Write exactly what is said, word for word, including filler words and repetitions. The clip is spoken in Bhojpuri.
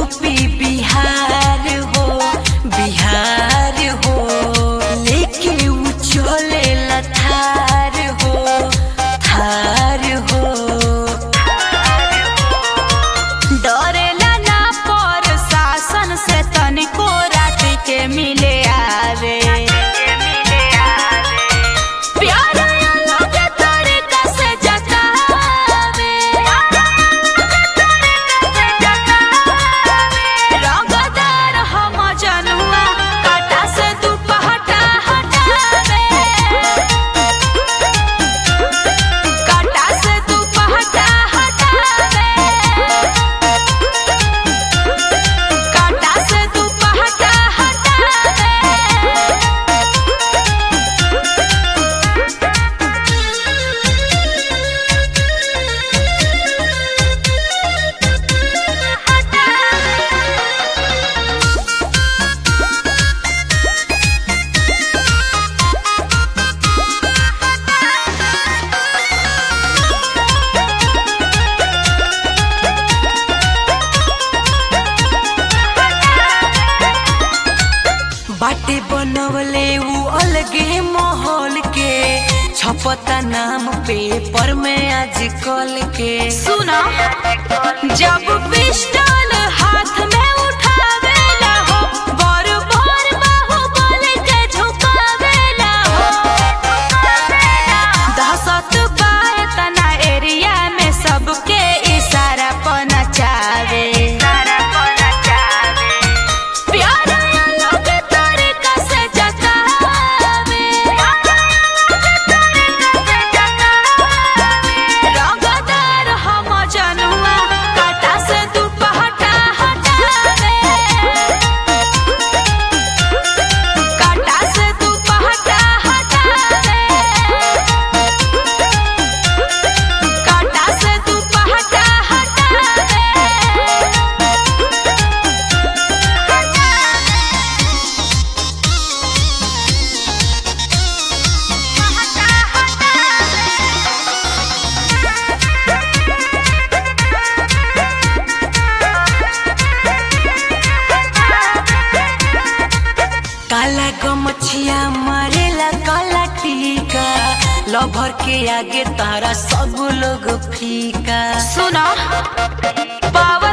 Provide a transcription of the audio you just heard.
यूपी बिहार हो बिहार हो लेके उ चले थार हो थार हो डरेला ना पर शासन से तनिको रात के मिले आवे बाटे बनवले उ अलगे माहौल के छपता नाम पेपर में आजकल के। सुना जब पिस्टल हाथ में उठावेला हो बर बर बाहुबल के झुकावेला हो दहशत बाए तना एरिया में सबके इशारा पर नचावे काला गमछिया मारेला काला टीका लभर के आगे तारा सब लोग फीका। सुना